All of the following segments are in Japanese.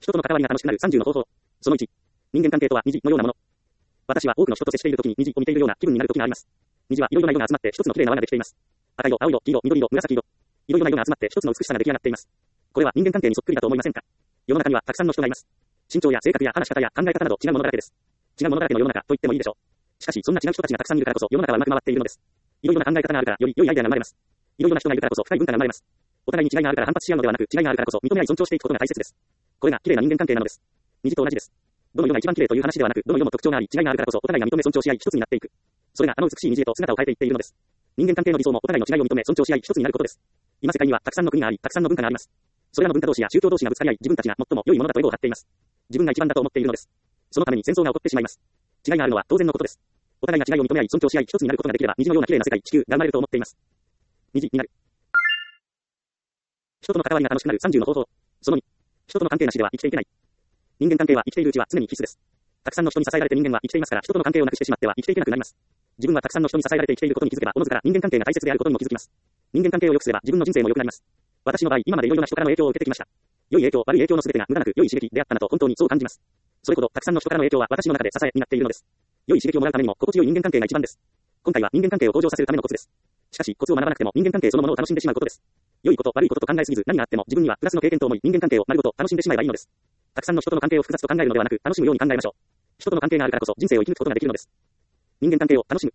人との関わりが楽しくなる30の方法。その1。人間関係とは虹のようなもの。私は多くの人と接しているときに虹を見ているような気分になるときがあります。虹はいろいろな色が集まって一つの綺麗な輪ができています。赤色、青色、黄色、緑色、紫色。いろいろな色が集まって一つの美しさが出来上がっています。これは人間関係にそっくりだと思いませんか？世の中にはたくさんの人がいます。身長や性格や話し方や考え方など違うものだらけです。違うものだらけの世の中と言ってもいいでしょう。しかしそんな違う人たちがたくさんいるからこそ世の中はうまく回っているのです。いろいろな考え方があるからより良いアイデアが生まれます。いろいろな人がいるからこそ深い文化が生まれます。お互いに違いがあるから反発し合うのではなく、違いがあるからこそ認め合い尊重していくことが大切です。これが綺麗な人間関係なのです。虹と同じです。どの色が一番綺麗という話ではなく、どの色も特徴があり、違いがあるからこそお互いが認め尊重し合い一つになっていく。それがあの美しい虹へと姿を変えていっているのです。人間関係の理想もお互いの違いを認め尊重し合い一つになることです。今世界にはたくさんの国があり、たくさんの文化があります。それらの文化同士や宗教同士がぶつかり合い、自分たちが最も良いものだとエゴを張っています。自分が一番だと思っているのです。そのために戦争が起こってしまいます。違いがあるのは当然のことです。お互いが違いを認め合い尊重し合い一つになることができれば、虹のような綺麗な世界、地球が生まれると思っています。虹になる。人との関わりが楽しくなる30の方法。その2。人との関係なしでは生きていけない。人間関係は生きているうちは常に必須です。たくさんの人に支えられて人間は生きていますから、人との関係をなくしてしまっては生きていけなくなります。自分はたくさんの人に支えられて生きていることに気づけば、おのずから人間関係が大切であることにも気づきます。人間関係を良くすれば自分の人生も良くなります。私の場合、今までいろいろな人からの影響を受けてきました。良い影響、悪い影響の全てが無駄なく良い刺激であったなと本当にそう感じます。それほどたくさんの人からの影響は私の中で支えになっているのです。良い刺激をもらうためにも心地よい人間関係が一番です。今回は人間関係を向上させるためのコツです。しかしコツを学ばなくても人間関係そのものを楽しんでしまうことです。良いこと悪いことと考えすぎず、何があっても自分にはプラスの経験と思い人間関係を丸ごと楽しんでしまえばいいのです。たくさんの人との関係を複雑と考えるのではなく、楽しむように考えましょう。人との関係があるからこそ人生を生き抜くことができるのです。人間関係を楽しむ。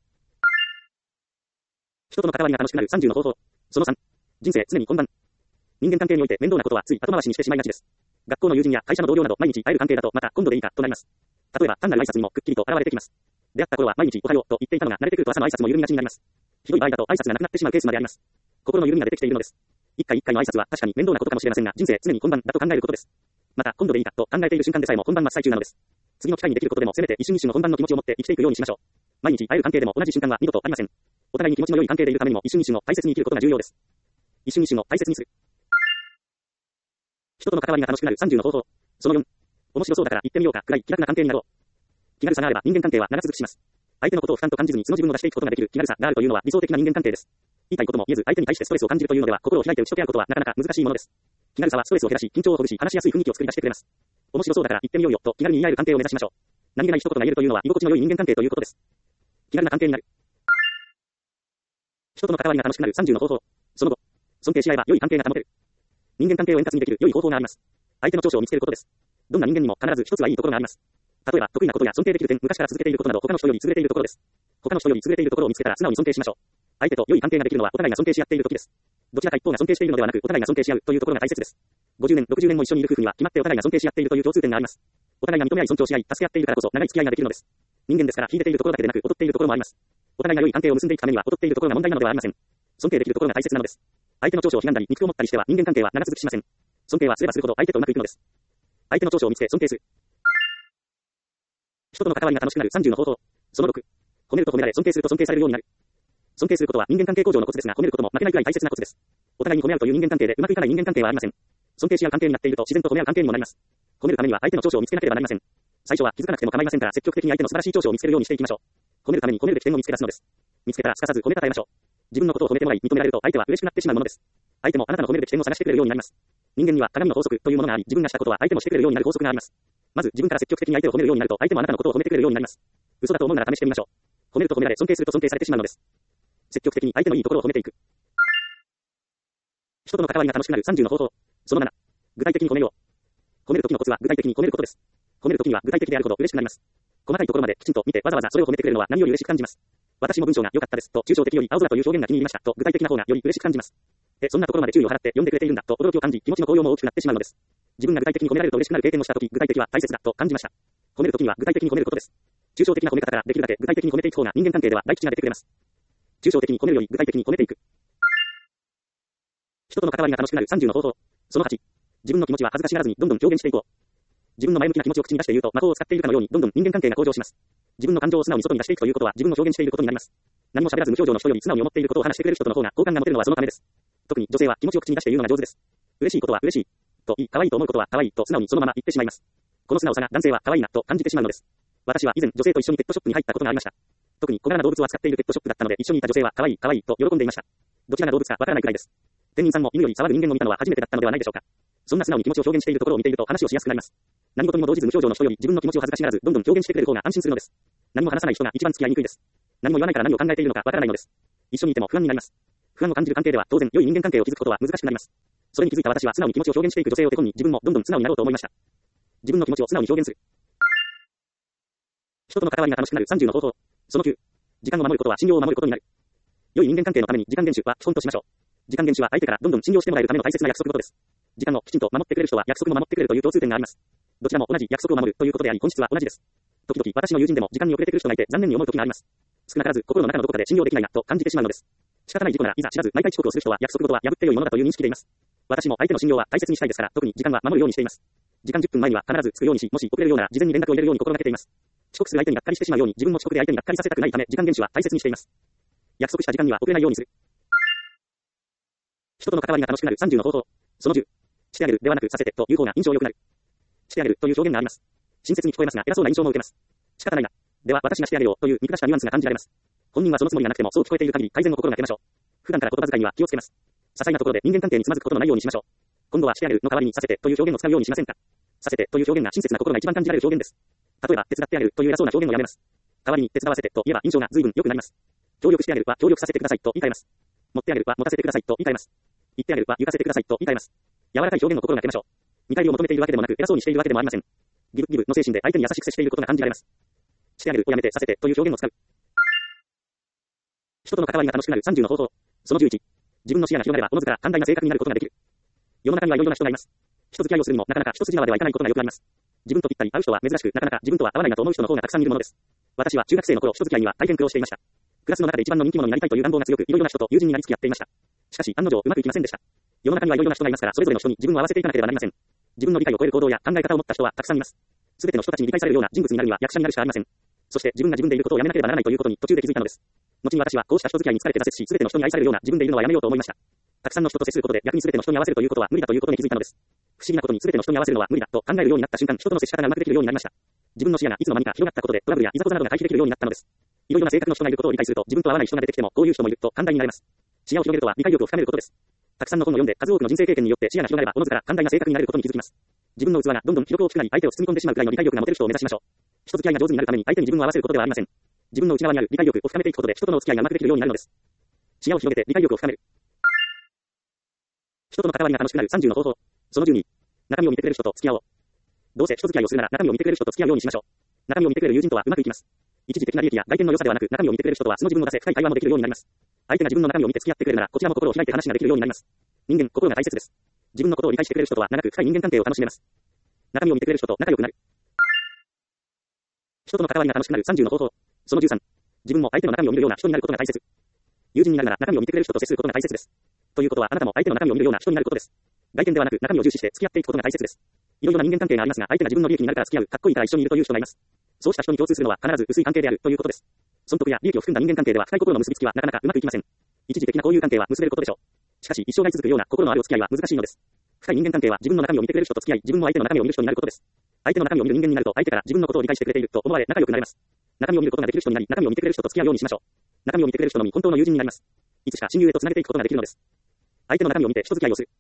人との関わりが楽しくなる30の方法。その3。人生常に混乱。人間関係において面倒なことはつい後回しにしてしまいがちです。学校の友人や会社の同僚など毎日会える関係だとまた今度でいいかとなります。例えば単なる挨拶にもくっきりと現れてきます。出会った頃は毎日おはようと言っていたのが慣れてくると朝の挨拶も緩みがちになります。ひどい場合だと挨拶がなくなってしまうケースまであります。心の緩みが出てきているのです。一回一回の挨拶は確かに面倒なことかもしれませんが、人生常に混乱だと考えることです。また今度でいいかと考えている瞬間でさえも混乱真っ最中なのです。次の機会にできることでもせめて一瞬一瞬の混乱の気持ちを持って生きていくようにしましょう。毎日会える関係でも同じ瞬間は二度とありません。お互いに気持ちの良い関係でいるためにも一瞬一瞬を大切に生きることが重要です。一瞬一瞬を大切にする。人との関わりが楽しくなる30の方法。その4。面白そうだから言ってみようかくらい気楽な関係になろう。気軽さがあれば人間関係は長続きします。相手のことを負担と感じずに素の自分を出していくことができる気軽さがあるというのは理想的な人間関係です。言いたいことも言えず相手に対してストレスを感じるというのでは心を開いて打ち解け合うことはなかなか難しいものです。気軽さはストレスを減らし緊張をほぐし話しやすい雰囲気を作り出してくれます。面白そうだから言ってみようよと気軽に言い合える関係を目指しましょう。何気ない一言が言えるというのは居心地の良い人間関係ということです。気軽な関係になる。人との関わりが楽しくなる30の方法。その後、尊敬し合えば良い関係が保てる。人間関係を円滑にできる良い方法があります。相手の長所を見つけることです。どんな人間にも必ず一つはいいところがあります。例えば得意なことや尊敬できる点、昔から続けていることなど他の人より優れているところです。他の人より優れているところを見つけたら素直に尊敬しましょう。相手と良い関係ができるのはお互いが尊敬し合っている時です。どちらか一方が尊敬しているのではなくお互いが尊敬し合うというところが大切です。50年、60年も一緒にいる夫婦には決まってお互いが尊敬し合っているという共通点があります。お互いが認め合い尊重し合い助け合っているからこそ長い付き合いができるのです。人間ですから秀でているところだけでなく劣っているところもあります。お互いが良い関係を結んでいくためには劣っているところが問題なのではありません。尊敬できるところが大切なのです。相手の長所をひがんだり憎く思ったりしては人間関係は長続きしません。尊敬はすればするほど相手とうまくいくのです。相手の長所を見つけ尊敬する。人との関わりが楽しくなる30の方法。その6。褒めると褒められ尊敬すると尊敬されるようになる。尊敬することは人間関係向上のコツですが、褒めることも負けないくらい大切なコツです。お互いに褒め合うという人間関係でうまくいかない人間関係はありません。尊敬し合う関係になっていると自然と褒め合う関係にもなります。褒めるためには相手の長所を見つけなければなりません。最初は気づかなくても構いませんから積極的に相手の素晴らしい長所を見つけるようにしていきましょう。褒めるために褒めるべき点を見つけ出すのです。見つけたらすかさず褒めたたえましょう。自分のことを褒めてもらい認められると相手は嬉しくなってしまうものです。相手もあなたの褒めるべき点を探してくれるようになります。人間には鏡の法則というものがあり、自分がしたことは相手もしてくれるようになる法則があります。まず自分から積極的に相手を褒めるようになると相手もあなたのことを褒めてくれるようになります。嘘だと思うなら試してみましょう。褒めると褒められ尊敬すると尊敬されてしまうのです。積極的に相手のいいところを褒めていく。人との関わりが楽しくなる30の方法。その7。具体的に褒めよう。褒めるときのコツは具体的に褒めることです。褒めるときには具体的であるほど嬉しくなります。細かいところまできちんと見てわざわざそれを褒めてくれるのは何より嬉しく感じます。私も文章が良かったですと抽象的より青空という表現が気に入りましたと具体的な方がより嬉しく感じます。で、そんなところまで注意を払って読んでくれているんだと驚きを感じ気持ちの高揚も大きくなってしまうのです。自分が具体的に褒められると嬉しくなる経験をしたとき具体的は大切だと感じました。褒めるときには具体的に褒めることです。抽象的な褒め方からできるだけ具体的に褒めていく方が人間関係では大吉が出てくれます。抽象的に褒めるより具体的に褒めていく。人との関わりが楽しくなる30の方法。その8。自分の気持ちは恥ずかしがらずにどんどん表現していこう。自分の前向きな気持ちを口に出して言うと魔法を使っているかのようにどんどん人間関係が向上します。自分の感情を素直に外に出していくということは自分の表現していることになります。何も喋らず無表情の人より素直に思っていることを話してくれる人との方が好感が持てるのはそのためです。特に女性は気持ちを口に出して言うのが上手です。嬉しいことは嬉しいと言い、可愛いと思うことは可愛いと素直にそのまま言ってしまいます。この素直さが男性は可愛いなと感じてしまうのです。私は以前女性と一緒にペットショップに入ったことがありました。特に小柄な動物を扱っているペットショップだったので一緒にいた女性は可愛い可愛いと喜んでいました。どちらが動物かわからないくらいです。店員さんも犬より騒ぐ人間を見たのは初めてだったのではないでしょうか。 そんな素直に気持ちを表現しているところを見ていると話をしやすくなります。何事にも動じず無表情の人より自分の気持ちを恥ずかしがらずどんどん表現してくれる方が安心するのです。何も話さない人が一番付き合いにくいです。何も言わないから何を考えているのかわからないのです。一緒にいても不安になります。不安を感じる関係では当然良い人間関係を築くことは難しくなります。それに気づいた私は素直に気持ちを表現していく女性を手本に自分もどんどん素直になろうと思いました。自分の気持ちを素直に表現する。人との関わりが楽しくなる30の方法。その9。時間を守ることは信用を守ることになる。良い人間関係のために時間厳守は基本としましょう。時間厳守は相手からどんどん信用してもらえるための大切な約束事です。時間をきちんと守ってくれる人は約束も守ってくれるという共通点があります。どちらも同じ約束を守るということであり本質は同じです。時々私の友人でも時間に遅れてくる人がいて残念に思う時があります。少なからず心の中のどこかで信用できないなと感じてしまうのです。仕方ない事故ならいざ知らず毎回遅刻をする人は約束事は破って良いものだという認識でいます。私も相手の信用は大切にしたいですから特に時間は守るようにしています。時間10分前には必ず着くようにし、もし遅れるようなら事前に連絡を入れるように心がけています。遅刻する相手にがっかりしてしまうように自分も遅刻で相手にがっかりさせたくないため時間厳守は大切にしています。約束した時間には遅れないようにする。人との関わりが楽しくなる30の方法。その10。してあげるではなくさせてという方が印象良くなる。してあげるという表現があります。親切に聞こえますが偉そうな印象も受けます。仕方ないな。では私がしてあげようという見下したニュアンスが感じられます。本人はそのつもりがなくてもそう聞こえている限り改善を心がけましょう。普段から言葉遣いには気をつけます。些細なところで人間関係につまずくことのないようにしましょう。今度はしてあげるの代わりにさせてという表現を使うようにしませんか。させてという表現が親切な心が一番感じられる表現です。例えば手伝ってあげるという偉そうな表現をやめます。代わりに手伝わせてと言えば印象が随分良くなります。協力してあげるは協力させてくださいと言い換えます。持ってあげるは持たせてくださいと言い換えます。言ってあげるは言わせてくださいと言い換えます。柔らかい表現を心がけましょう。見返りを求めているわけでもなく偉そうにしているわけでもありません。ギブの精神で相手に優しく接していることが感じられます。してあげるをやめてさせてという表現を使う。人との関わりが楽しくなる30の方法。その11。自分の視野が広がればおのずから寛大な性格になることができる。世の中にはいろいろな人がいます。人付き合いをするにもなかなか一筋縄ではいかないことがよくあります。自分とぴったり合う人は珍しくなかなか自分とは合わないなと思う人の方がたくさんいるものです。私は中学生の頃人付き合いには大変苦労していました。クラスの中で一番の人気者になりたいという願望が強くいろいろな人と友人になり付き合っていました。しかし案の定うまくいきませんでした。世の中にはいろいろな人がいますからそれぞれの人に自分を合わせていかなければなりません。自分の理解を超える行動や考え方を持った人はたくさんいます。すべての人たちに理解されるような人物になるには役者になるしかありません。そして自分が自分でいることをやめなければならないということに途中で気づいたのです。後に私はこうした人付き合いに疲れて挫折し、すべての人に愛されるような自分でいるのはやめようと思いました。たくさんの人と接することで逆にすべての人に合わせるということは無理だということに気づいたのです。不思議なことにすべての人に合わせるのは無理だと考えるようになった瞬間、人との接し方がうまくできるようになりました。自分の視野がいつの間にか広がったことでトラブルやいざこざなどが解決できるようになったのです。いろいろな性格の人がいることを理解すると自分と合わない人が出てきてもこういう人もいると寛大になれます。視野を広げるとは理解力を深めることです。たくさんの本を読んで数多くの人生経験によって視野が広がればおのずから寛大な性格になれることに気づきます。自分の器がどんどん広く大きくなり相手を包み込んでしまうくらいの理解力が持てる人を目指しましょう。人付き合いが上手になるために相手に自分を合わせることではありません。自分の内側にある理解力を深めていくことで人とのお付き合いがうまくできるようになるのです。視野を広げて理解力を深める。人との関わりが楽しくなる30の方法。その12。中身を見てくれる人と付き合おう。どうせ人付き合いをするなら中身を見てくれる人と付き合うようにしましょう。中身を見てくれる友人とはうまくいきます。一時的な利益や外見の良さではなく中身を見てくれる人とはその自分を出せ深い会話もできるようになります。相手が自分の中身を見て付き合ってくれるならこちらも心を開いて話ができるようになります。人間、心が大切です。自分のことを理解してくれる人とは長く深い人間関係を楽しめます。中身を見てくれる人と仲良くなる。人との関わりが楽しくなる30の方法。その13。自分も相手の中身を見るような人になることが大切。友人になるなら中身を見てくれる人と接することが大切です。ということはあなたも相手の中身を見るような人になることです。外見ではなく中身を重視して付き合っていくことが大切です。いろいろな人間関係がありますが相手が自分の利益になるから付き合う、かっこいいから一緒にいるという人がいます。そうした人に共通するのは必ず薄い関係であるということです。損得や利益を含んだ人間関係では深い心の結びつきはなかなかうまくいきません。一時的な交友関係は結べることでしょう。しかし一生涯続くような心のあるお付き合いは難しいのです。深い人間関係は自分の中身を見てくれる人と付き合い、自分も相手の中身を見る人になることです。相手の中身を見る人間になると相手から自分のことを理解してくれていると思われ仲良くなれます。中身を見ることができる人になり、中身を見てくれる人と付き合うようにしましょう。中身を見てくれる人のみ本当の友人になります。いつしか親友へと繋げていくことができるのです。相手の中身を見て人付き合いをする。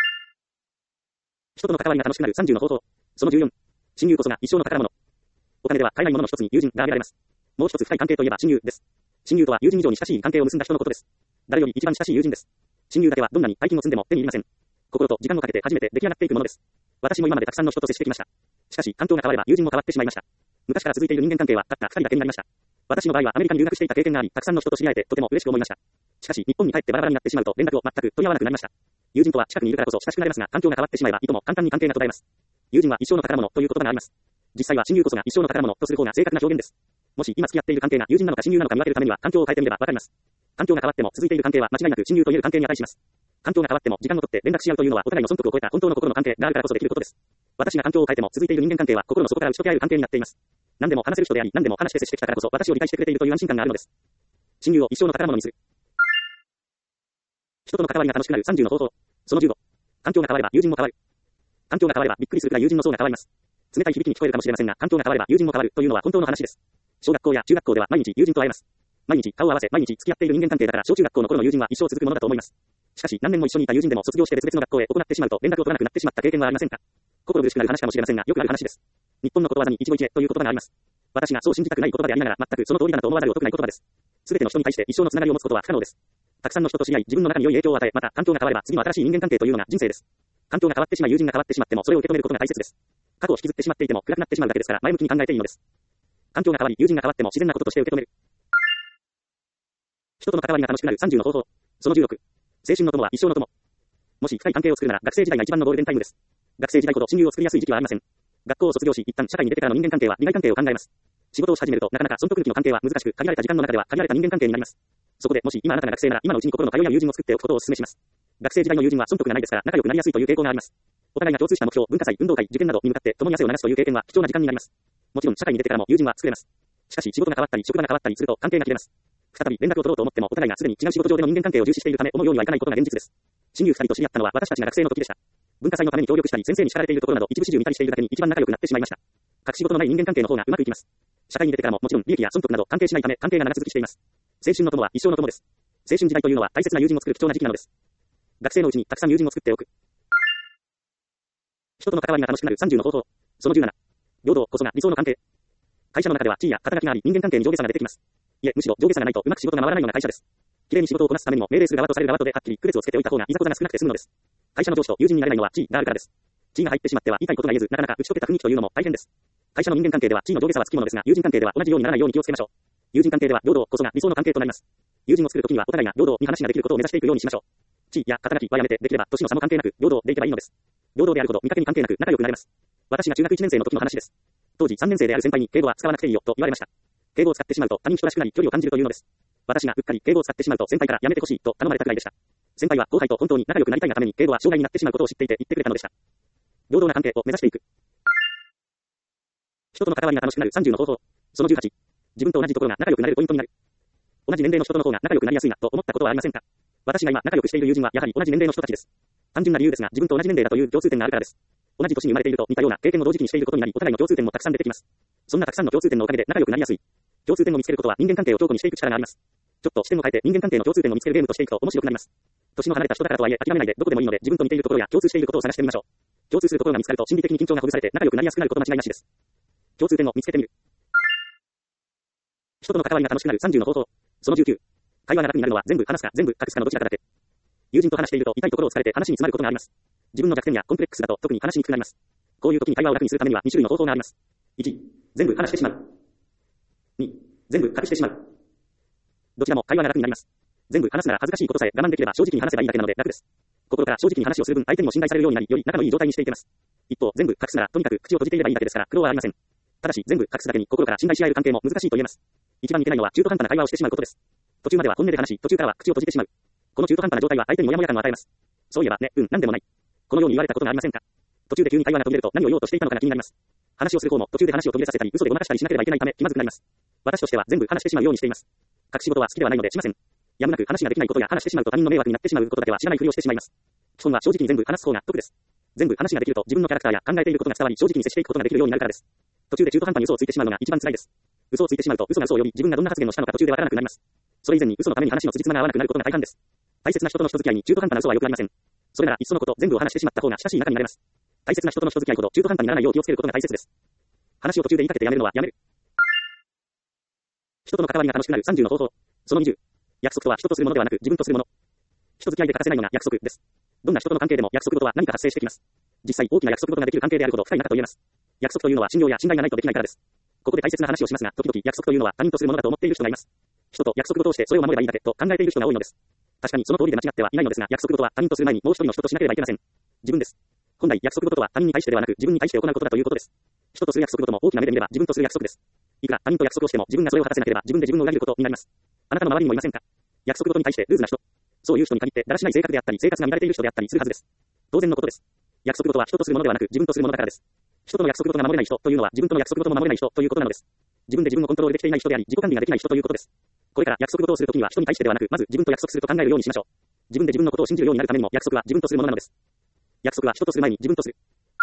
人との関わりが楽しくなる30の方法。その14。親友こそが一生の宝物。お金では買えないものの一つに友人が挙げられます。もう一つ深い関係といえば親友です。親友とは友人以上に親しい関係を結んだ人のことです。誰より一番親しい友人です。親友だけはどんなに大金を積んでも手に入りません。心と時間をかけて初めて出来上がっていくものです。私も今までたくさんの人と接してきました。しかし環境が変われば友人も変わってしまいました。昔から続いている人間関係はたった2人だけになりました。私の場合はアメリカに留学していた経験があり、たくさんの人と知り合えてとても嬉しく思いました。しかし日本に帰ってバラバラになってしまうと連絡を全く取り合わなくなりました。友人とは近くにいるからこそ親しくなれますが、環境が変わってしまえばいとも簡単に関係が途絶えます。友人は一生の宝物という言葉があります。実際は親友こそが一生の宝物とする方が正確な表現です。もし今付き合っている関係が友人なのか親友なのか見分けるためには環境を変えてみればわかります。環境が変わっても続いている関係は間違いなく親友と言える関係に値します。環境が変わっても時間をとって連絡し合うというのはお互いの損得を超えた本当の心の関係があるからこそできることです。私が環境を変えても続いている人間関係は心の底から打ち解け合える関係になっています。何でも話せる人であり、何でも話して接してきたからこそ私を理解してくれているという安心感があるのです。親友を一生の宝物にする。人との関わりが楽しくなる30の方法。その15。環境が変われば友人も変わる。環境が変わればびっくりするくらい友人の層が変わります。冷たい響きに聞こえるかもしれませんが、環境が変われば友人も変わるというのは本当の話です。小学校や中学校では毎日友人と会えます。毎日顔を合わせ毎日付き合っている人間関係だから小中学校の頃の友人は一生続くものだと思います。 しかし、何年も一緒にいた友人でも卒業して別々の学校へ行ってしまうと連絡を取らなくなってしまった経験はありませんか？心苦しくなる話かもしれませんが、よくある話です。日本のことわざに一期一会という言葉があります。私がそう信じたくない言葉でありながら全くその通りだなと思わざるを得ない言葉です。すべての人に対して一生のつながりを持つことは不可能です。たくさんの人と知り合い、自分の中に良い影響を与え、また環境が変われば次の新しい人間関係というのが人生です。環境が変わってしまい友人が変わってしまってもそれを受け止めることが大切です。過去を引きずってしまっていても暗くなってしまうだけですから前向きに考えていいのです。環境が変わり友人が変わっても自然なこととして受け止める。人との関わりが楽しくなる30の方法。その16。青春の友は一生の友。もし深い関係を作るなら学生時代が一番のゴールデンタイムです。学生時代ほど親友を作りやすい時期はありません。学校を卒業し一旦社会に出てからの人間関係は利害関係を考えます。仕事をし始めるとなかなかその空気の関係は難しく限られた時間の中では限られた人間関係になります。そこでもし今あなたが学生なら今のうちに心の通いや友人を作っておくことをお勧めします。学生時代の友人は損得がないですから仲良くなりやすいという傾向があります。お互いが共通した目標、文化祭、運動会、受験などに向かって共に汗を流すという経験は貴重な時間になります。もちろん社会に出てからも友人は作れます。しかし仕事が変わったり職場が変わったりすると関係が切れます。再び連絡を取ろうと思ってもお互いがすでに違う仕事上での人間関係を重視しているため思うようにはいかないことが現実です。親友2人と知り合ったのは私たちが学生の時でした。文化祭のために協力したり先生に叱られているところなど一部始終見たりしているだけに一番仲良くなってしまいました。隠し事のない人間関係の方がうまくいきます。社会に出てからももちろん利益や損得など関係しないため関係が長続きしています。青春の友は一生の友です。青春時代というのは大切な友人を作る貴重な時期なのです。学生のうちにたくさん友人を作っておく。人との関わりが楽しくなる30の方法。その17。平等こそが理想の関係。会社の中では地位や肩書きがあり人間関係に上下差が出てきます。いえ、むしろ上下差がないとうまく仕事が回らないような会社です。綺麗に仕事をこなすためにも命令する側とされる側とではっきり区別をつけておいた方がいざこざが少なくて済むのです。会社の上司と友人になれないのは地位があるからです。地位が入ってしまっては言いたいことが言えずなかなか打ち解けた雰囲気というのも大変です。会社の人間関係では地位の上下差はつきものですが友人関係では同じようにならないように気をつけましょう。友人関係では平等こそが理想の関係となります。友人を作るときにはお互いが平等に話ができることを目指していくようにしましょう。地位や肩書きはやめてできれば年の差も関係なく平等でいけばいいのです。平等であるほど見かけに関係なく仲良くなれます。私が中学1年生の時の話です。当時3年生である先輩に敬語は使わなくていいよと言われました。敬語を使ってしまうと他人人らしくなり距離を感じるというのです。私がうっかり敬語を使ってしまうと先輩からやめてほしいと頼まれたくらいでした。先輩は後輩と本当に仲良くなりたいがために敬語は障害になってしまうことを知っていて言ってくれたのでした。平等な関係を目指していく。人との関わりが楽しくなる30の方法。その18。自分と同じところが仲良くなれるポイントになる。同じ年齢の人との方が仲良くなりやすいなと思ったことはありませんか？私が今仲良くしている友人はやはり同じ年齢の人たちです。単純な理由ですが自分と同じ年齢だという共通点があるからです。同じ年に生まれていると似たような経験を同時期にしていることになりお互いの共通点もたくさん出てきます。そんなたくさんの共通点のおかげで仲良くなりやすい。共通点を見つけることは人間関係を強固にしていく力があります。ちょっと視点を変えて人間関係の共通点を見つけるゲームとしていくと面白くなります。年の離れた人だからとはいえ諦めないでどこでもいいので自分と似ているところや共通していることを探してみましょう。共通するところが見つかると心理的に緊張がほぐされて仲良くなりやすくなること間違いなしです。共通点を見つけてみる。人との関わりが楽しくなる30の方法。その19。会話が楽になるのは全部話すか全部隠すかのどちらかだけ。友人と話していると痛いところを突かれて話に詰まることがあります。自分の弱点やコンプレックスだと特に話しにくくなります。こういう時に会話を楽にするためには2種類の方法があります。1、全部話してしまう。2、全部隠してしまう。どちらも会話が楽になります。全部話すなら恥ずかしいことさえ我慢できれば正直に話せばいいだけなので楽です。心から正直に話をする分相手にも信頼されるようになりより仲のいい状態にしていけます。一方全部隠すならとにかく口を閉じていればいいだけですから苦労はありません。ただし全部隠すだけに心から信頼し合える関係も難しいと言えます。一番いけないのは中途半端な会話をしてしまうことです。途中までは本音で話し途中からは口を閉じてしまう。この中途半端な状態は相手にモヤモヤ感を与えます。そういえばね、なんでもない。このように言われたことがありませんか？途中で急に会話が途切れると何を言おうとしていたのかが気になります。話をする方も途中で話を途切れさせたり嘘でごまかしたりしなければいけないため気まずくなります。私としては全部話してしまうようにしています。隠し事は好きではないのでしません。やむなく話ができないことや話してしまうと他人の迷惑になってしまうことだけは知らないふりをしてしまいます。基本は正直に全部話す方が得です。全部話ができると自分のキャラクターや考えていることが伝わり正直に接していくことができるようになるからです。途中で中途半端に嘘をついてしまうのが一番辛いです。嘘をついてしまうと嘘が嘘を呼び自分がどんな発言をしたのか途中でわからなくなります。それ以前に嘘のために話の辻褄が合わなくなることが大半です。大切な人との人付き合いに中途半端な嘘は良くありません。それならいっそのこと全部を話してしまった方が親しい仲になれます。大切な人との人付き合いほど中途半端にならないよう気をつけることが大切です。話を途中で言いかけてやめるのはやめる。人との関わりが楽しくなる30の方法。その20。約束とは人とするものではなく自分とするもの。人付き合いで欠かせないのが約束です。どんな人との関係でも約束事は何か発生してきます。実際大きな約束事ができる関係であるほど深い仲と言えます。約束というのは信用や信頼がないとできないからです。ここで大切な話をしますが、時々約束というのは他人とするものだと思っている人がいます。人と約束事をしてそれを守ればいいだけと考えている人が多いのです。確かにその通りで間違ってはいないのですが、約束事は他人とする前にもう一人の人としなければいけません。自分です。本来約束事とは他人に対してではなく自分に対して行うことだということです。人とする約束事も大きな目で見れば自分とする約束です。いくら他人と約束をしても自分がそれを果たせなければ自分で自分を裏切ることになります。あなたの周りにもいませんか？約束事に対してルーズな人。そういう人に限ってだらしない性格であったり生活が乱れている人であったりするはずです。当然のことです。約束事は人とするものではなく自分とするものだからです。人との約束事が守れない人というのは自分との約束事も守れない人ということなのです。自分で自分をコントロールできていない人であり自己管理ができない人ということです。これから約束事をするときには人に対してではなくまず自分と約束すると考えるようにしましょう。自分で自分のことを信じるようになるためにも約束は自分とするものなのです。約束は人とする前に自分とする。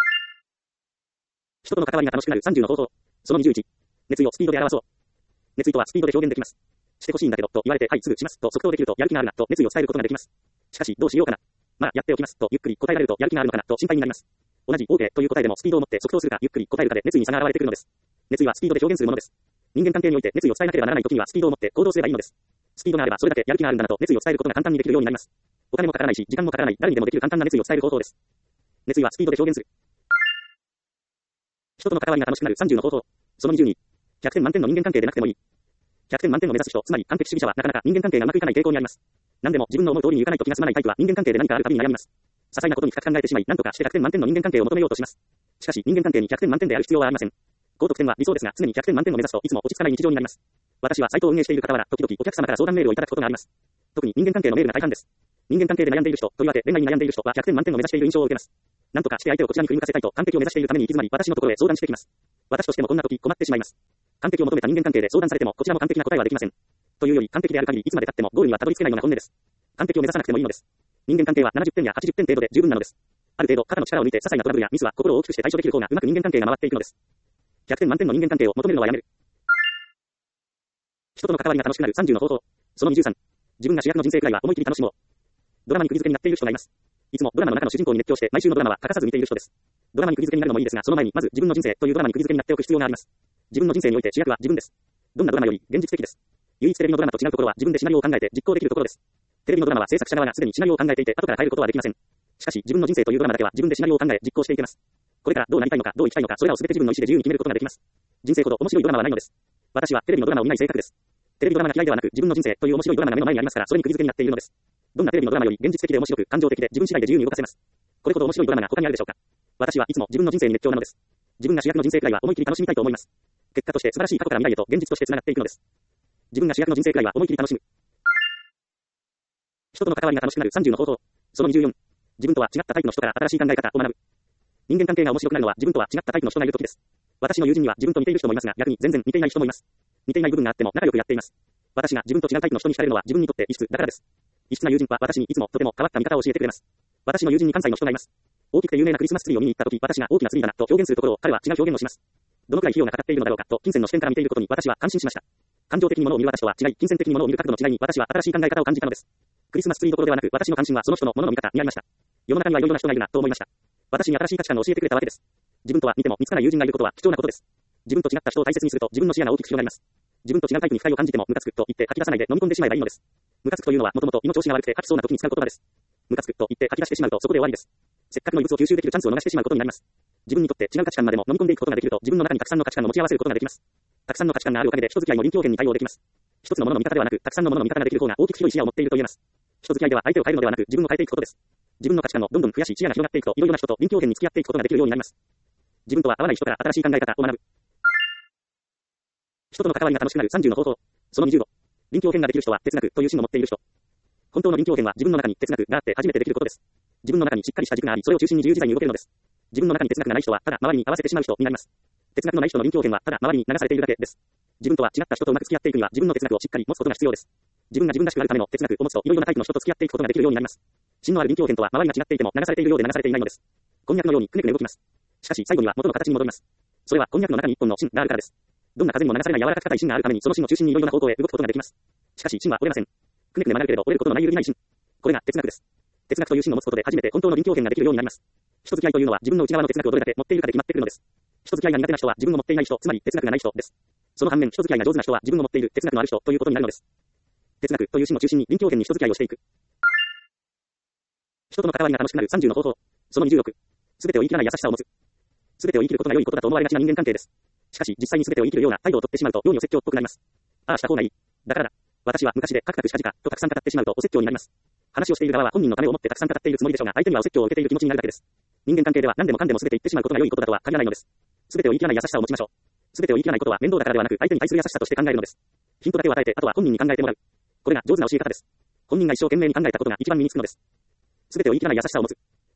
人との関わりが楽しくなる30の方法。その21。熱意をスピードで表そう。熱意とはスピードで表現できます。してほしいんだけどと言われてはいすぐしますと即答できるとやる気があるなと熱意を伝えることができます。 しかし、どうしようかな。まあ、やっておきます。と、ゆっくり答えられると、やる気があるのかな、と心配になります。同じ OK という答えでも、スピードを持って即答するか、ゆっくり答えるかで、熱意に差が現れてくるのです。熱意はスピードで表現するものです。人間関係において熱意を伝えなければならない時には、スピードを持って行動すればいいのです。スピードがあれば、それだけやる気があるんだなと、熱意を伝えることが簡単にできるようになります。お金もかからないし、時間もかからない、誰にでもできる簡単な熱意を伝える方法です。熱意はスピードで表現する。人との関わりが楽しくなる30の方法。その22。100点満点の人間関係でなくてもいい。100点満点を目指す人、つまり完璧主義者はなかなか人間関係がうまくいかない傾向にあります。何でも自分の思う通りにいかないと気が済まないタイプは人間関係で何かあるたびに悩みます。些細なことに深く考えてしまい、何とかして100点満点の人間関係を求めようとします。しかし、人間関係に100点満点である必要はありません。高得点は理想ですが、常に100点満点を目指すといつも落ち着かない日常になります。私はサイトを運営している傍ら、時々お客様から相談メールをいただくことがあります。特に人間関係のメールが大半です。人間関係で悩んでいる人、とりわけ恋愛に悩んでいる人は100点満点を目指している印象を受けます。何とかして相手をこちらに振り向かせたいと完璧を目指しているために行き詰まり、私のところへ相談してきます。私としてもこんな時困ってしまいます。完璧を求めた人間関係で相談されてもこちらも完璧な答えはできません。というより完璧である限りいつまで経ってもゴールにはたどり着けないのが本音です。完璧を目指さなくてもいいのです。人間関係は70点や80点程度で十分なのです。ある程度肩の力を抜いて些細なトラブルやミスは心を大きくして対処できる方がうまく人間関係が回っていくのです。100点満点の人間関係を求めるのはやめる。人との関わりが楽しくなる30の方法。その23。自分が主役の人生くらいは思い切り楽しもう。ドラマに釘付けになっている人がいます。いつもドラマの中の主人公に熱狂して毎週のドラマは欠かさず見ている人です。ドラマに釘付けになるのもいいですが、その前にまず自分の人生というドラマに釘付けになっておく必要があります。自分の人生において主役は自分です。どんなドラマより現実的です。唯一テレビのドラマと違うところは自分でシナリオを考えて実行できるところです。テレビのドラマは制作者側がすでにシナリオを考えていて後から変えることはできません。しかし自分の人生というドラマだけは自分でシナリオを考え実行していけます。これからどうなりたいのかどう生きたいのかそれらを全て自分の意思で自由に決めることができます。人生ほど面白いドラマはないのです。私はテレビのドラマを見ない性格です。テレビドラマが嫌いではなく自分の人生という面白いドラマが目の前にありますからそれに釘付けになっているのです。どんなテレビのドラマより現実的で面白く感情的で自分次第で自由に動かせます。これほど面白いドラマが他にあるでしょうか。私はいつも自分の人生に熱狂なのです。自分が主役の人生くらいは思い切り楽しみたいと思います。結果として素晴らしい過去から未来へと現実として繋がっていくのです。自分が主役の人生くらいは思い切り楽しむ。人との関わりが楽しくなる30の方法。その24。自分とは違ったタイプの人から新しい考え方を学ぶ。人間関係が面白くなるのは自分とは違ったタイプの人がいる時です。私の友人には自分と似ている人もいますが、逆に全然似ていない人もいます。似ていない部分があっても仲良くやっています。私が自分と違うタイプの人に惹かれるのは自分にとって異質だからです。異質な友人は私にいつもとても変わった見方を教えてくれます。私の友人に関西の人がいます。大きくて有名なクリスマスツリーを見に行った時、私が大きなツリーだなと表現するところを彼は違う表現をします。どのくらい費用がかかっているのだろうかと金銭の視点から見ていることに私は感心しました。感情的に物を見る私とは違い、金銭的に物を見る角度の違いに私は新しい考え方を感じたのです。クリスマスツリーどころではなく、私の関心はその人の物の見方にありました。世の中にはいろいろな人がいるなと思いました。私に新しい価値観を教えてくれたわけです。自分とは似ても似つかない友人がいることは貴重なことです。自分と違った人を大切にすると自分の視野が大きく広がります。自分と違うタイプに不快を感じてもムカつくと言って吐き出さないで飲み込んでしまえばいいのです。ムカつくというのはもともと胃の調子が悪くて吐きそうな時に使う言葉です。ムカつくと言って吐き出してしまうとそこで終わりです。せっかくの異物を吸収できるチャンスを逃してしまうことになります。自分にとって違う価値観までも飲み込んでいくことができると自分の中にたくさんの価値観を持ち合わせることができます。たくさんの価値観があるおかげで人付き合いも臨機応変に対応できます。一つのものの見方ではなく、たくさんのものの見方ができる方が大きく広い視野を持っていると言えます。人付き合いでは相手を変えるのではなく自分を変えていくことです。自分の価値観をどんどん増やし視野が広がっていくといろいろな人と臨機応変に付き合っていくことができるようになります。自分とは合わない人から新しい考え方を学ぶ。人との関わりが楽しくなる30の方法。その25。臨機応変ができる人は哲学という芯を持っている人。本当の臨機応変は自分の中に哲学があって初めてできることです。自分の中にしっかりした軸があり、それを中心に自由自在に動けるのです。自分の中に哲学がない人はただ周りに合わせてしまう人になります。哲学のない人の臨機応変はただ周りに流されているだけです。自分とは違った人とうまく付き合っていくには自分の哲学をしっかり持つことが必要です。自分が自分らしくあるための哲学を持つといろいろなタイプの人と付き合っていくことができるようになります。芯のある臨機応変とは周りが違っていても流されているようで流されていないのです。こんにゃくのようにくねくね動きます。しかし最後には元の形に戻ります。それはこんにゃくの中に一本の芯があるからです。どんな風にも流されない柔らかく硬い芯があるためにその芯の中心にいろいろな方向へ動くことができます。しかし芯は折れません。くねくね曲がるけれど折れることのない揺るぎない芯。これが哲学です。哲学という芯を持つことで初めて本当の臨機応変ができるようになります。人付き合いというのは自分の内側の哲学をどれだけ持っているかで決まってくるのです。人付き合いが苦手な人は自分を持っていない人、つまり哲学がない人です。その反面、人付き合いが上手な人は自分を持っている哲学のある人ということになるのです。哲学という芯を中心に臨機応変に人付き合いをしていく。人との関わりが楽しくなる30の方法。その26。すべてを言い切らない優しさを持つ。すべてを言い切ることが良いことだと思われがちな人間関係です。しかし実際にすべてを言い切るような態度をとってしまうと容易お説教っぽくなります。ああした方がいい。だからだ。私は昔でカクカクしかじかとたくさん語ってしまうとお説教になります。話をしている側は本人のためを思ってたくさん語っているつもりでしょうが、相手にはお説教を受けている気持ちになるだけです。人間関係では何でもかんでもすべて言ってしまうことが良いことだとは限らないのです。すべてを言い切らない優しさを持ちましょう。すべてを言い切らないことは面倒だからではなく、相手に対する優しさとして考えるのです。ヒントだけを与えて、あとは本人に考えてもらう。これが上手な教え方です。本人が一生懸命に考えたことが一番身につくのです。すべてを言い切らない優しさを持つ。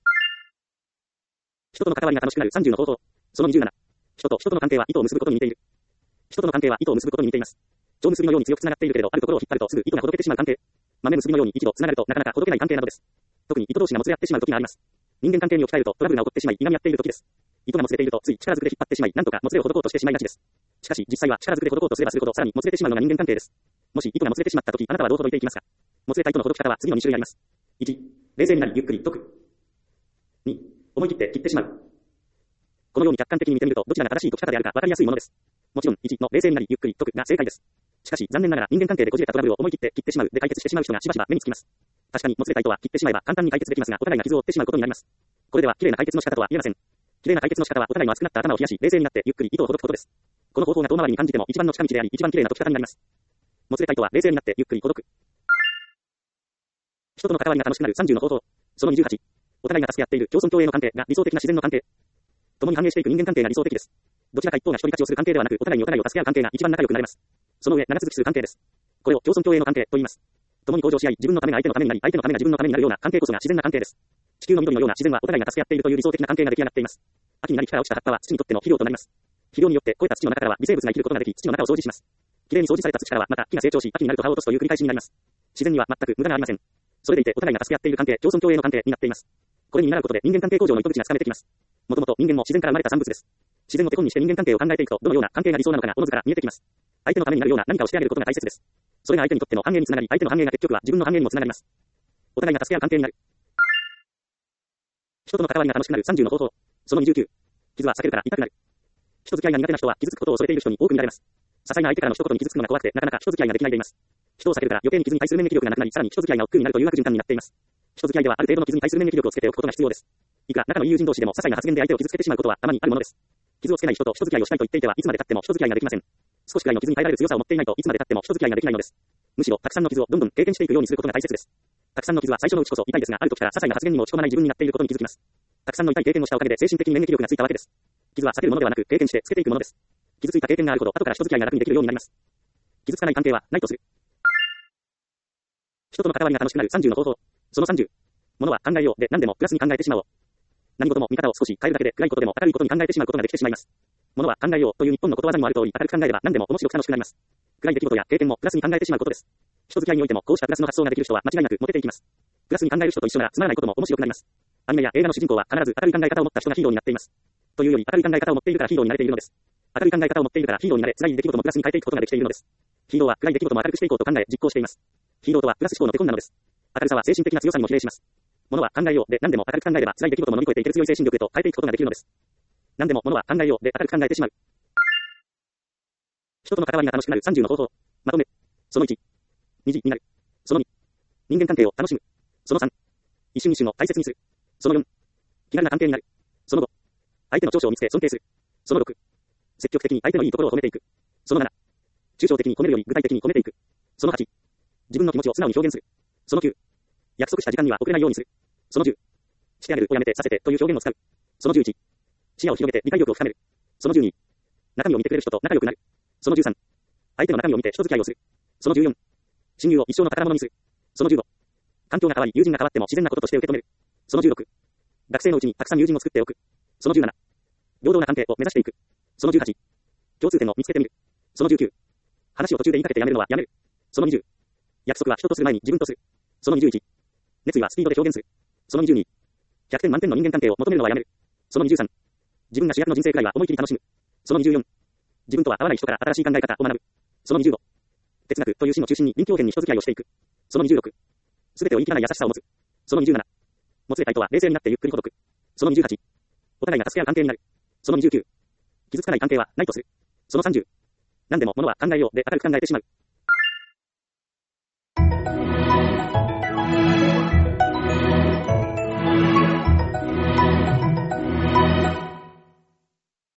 人との関わりが楽しくなる30の方法。その27。人と人との関係は糸を結ぶことに似ている。人との関係は糸を結ぶことに似ています。蝶結びのように強くつながっているけれど、あるところを引っ張るとすぐ糸がほどけてしまう関係。豆結びのように一度つながるとなかなかほどけない関係などです。特に糸同士がもつれ合ってしまう時があります。人間関係に置き換えるとトラブルが起こってしまい、いがみ合っている時です。糸がもつれているとつい力ずくで引っ張ってしまい、なんとかもつれをほどこうとしてしまいがちです。しかし実際は力ずくでほどこうとすればするほどさらにもつれてしまうのが人間関係です。もし糸がもつれてしまった時、あなたはどうほどいていきますか。もつれた糸のほどき方は次の2種類あります。 1、冷静になりゆっくり解く。2、思い切って切ってしまう。このように客観的に見てみると、どちらが正しい解き方であるか分かりやすいものです。もちろん、1の冷静になりゆっくり解くが正解です。しかし、残念ながら人間関係でこじれたトラブルを思い切って切ってしまうで解決してしまう人がしばしば目につきます。確かに、もつれた糸は切ってしまえば簡単に解決できますが、お互いが傷を負ってしまうことになります。これでは、綺麗な解決の仕方とは言えません。綺麗な解決の仕方は、お互いの熱くなった頭を冷やし、冷静になってゆっくり糸をほどくことです。この方法が遠回りに感じても一番の近道であり、一番綺麗な解き方になります。もつれた糸は冷静になってゆっくりほどく。人との関わりが楽しくなる30の方法。その28。お互いが助け合っている共存共栄の関係が理想的な自然の関係。共に繁栄していく人間関係が理想的です。どちらか一方が一人勝ちをする関係ではなく、お互いにお互いを助け合う関係が一番仲良くなれます。その上、長続きする関係です。これを共存共栄の関係と言います。共に向上し合い、自分のためが相手のためになり、相手のためが自分のためになるような関係こそが自然な関係です。地球の緑のような自然はお互いが助け合っているという理想的な関係が出来上がっています。秋になり木から落ちた葉っぱは土にとっての肥料となります。肥料によって肥えた土の中からは微生物が生きることができ、土の中を掃除します。きれいに掃除された土からはまた木が成長し、秋になると葉を落とすという繰り返しになります。自然には全く無駄がありません。それでいてお互いが助け合っている関係、共存共栄の関係になっています。これに習うことで人間関係向上の糸口がつかめてきます。もともと人間も自然から生まれた産物です。自然を手本にして人間関係を考えていくと、どのような関係が理想なのかがおのずから見えてきます。相手のためになるような何かをしてあげることが大切です。それが相手にとっての繁栄につながり、相手の繁栄が結局は自分の繁栄にもつながります。お互いが助け合う関係になる。人との関わりが楽しくなる30の方法。その29。傷は避けるから痛くなる。人付き合いが苦手な人は傷つくことを恐れている人に多く見られます。些細な相手からの一言に傷つくのが怖くて、なかなか人付き合いができないでいます。人を避けるから余計に傷に対する免疫力がなくなり、さらに人付き合いが億劫になるという悪循環になっています。人付き合いではある程度の傷に対する免疫力をつけておくことが必要です。いくら仲のいい友人同士でも些細な発言で相手を傷つけてしまうことはたまにあるものです。傷をつけない人と人付き合いをしたいと言っていてはいつまで経っても人付き合いができません。少しくらいの傷に耐えられる強さを持っていないといつまで経っても人付き合いができないのです。むしろたくさんの傷をどんどん経験していくようにすることが大切です。たくさんの傷は最初のうちこそ痛いですが、ある時から些細な発言にも落ち込まない自分になっていることに気づきます。たくさんの痛い経験をしたおかげで精神的に免疫力がついたわけです。傷は避けるものではなく経験してつけていくものです。傷ついた経験があるほど後から人付き合いが楽にできるようになります。傷つかない関係はないとする。人との関わりが楽しくなる30の方法。その30。物は考えようで何でもプラスに考えてしまおう。何事も見方を少し変えるだけで暗いことでも明るいことに考えてしまうことができてしまいます。物は考えようという日本のことわざにもある通り、明るく考えれば何でも面白く楽しくなります。暗い出来事や経験もプラスに考えてしまうことです。人付き合いにおいてもこうしたプラスの発想ができる人は間違いなくモテていきます。プラスに考える人と一緒ならつまらないことも面白くなります。アニメや映画の主人公は必ず明るい考え方を持った人がヒーローになっています。というより明るい考え方を持っているからヒーローになれているのです。明るい考え方を持っているからヒーローになれ、辛い出来事もプラスに変えていくことができているのです。ヒーローは暗い出来事も明るくしていこうと考え実行しています。ヒーローとはプラス思考の手本なのです。明るさは精神的な強さにも比例します。物は考えようで何でも明るく考えれば辛い出来事も乗り越えていける強い精神力へと変えていくことができるのです。何でも物は考えようで明るく考えてしまう。人との関わりが楽しくなる30の方法。まとめ。その1。2次になる。その2。人間関係を楽しむ。その3。一瞬一瞬を大切にする。その4。気軽な関係になる。その5。相手の長所を見つけ尊敬する。その6。積極的に相手のいいところを褒めていく。その7。抽象的に褒めるより具体的に褒めていく。その8。自分の気持ちを素直に表現する。その9。約束した時間には遅れないようにする。その10。してあげるをやめてさせてという表現を使う。その11。視野を広げて理解力を深める。その12。中身を見てくれる人と仲良くなる。その13。相手の中身を見て人付き合いをする。その14。親友を一生の宝物にする。その15。環境が変わり友人が変わっても自然なこととして受け止める。その16。学生のうちにたくさん友人を作っておく。その17。平等な関係を目指していく。その18。共通点を見つけてみる。その19。話を途中で言いかけてやめるのはやめる。その20。約束は人とする前に自分とする。その21。熱意はスピードで表現する。その22。100点満点の人間関係を求めるのはやめる。その23。自分が主役の人生くらいは思い切り楽しむ。その24。自分とは合わない人から新しい考え方を学ぶ。その25。哲学という心の中心に臨機応変に人付き合いをしていく。その26。すべてを言い切らない優しさを持つ。その27。もつれた糸は冷静になってゆっくりほどく。その28。お互いが助け合う関係になる。その29。傷つかない関係はないとする。その30。何でも物は考えようで明るく考えてしまう。